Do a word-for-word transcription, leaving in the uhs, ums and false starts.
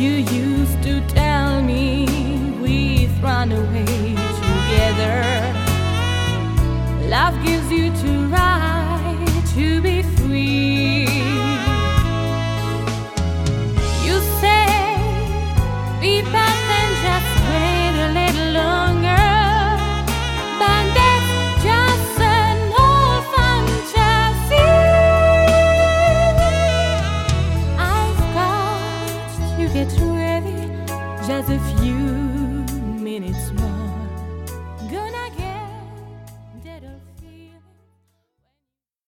You used to tell me we've run away together. Love gives you the right to be free. You say be back and just wait a little longer, but that's just an old fantasy. I've got to get ready, just a few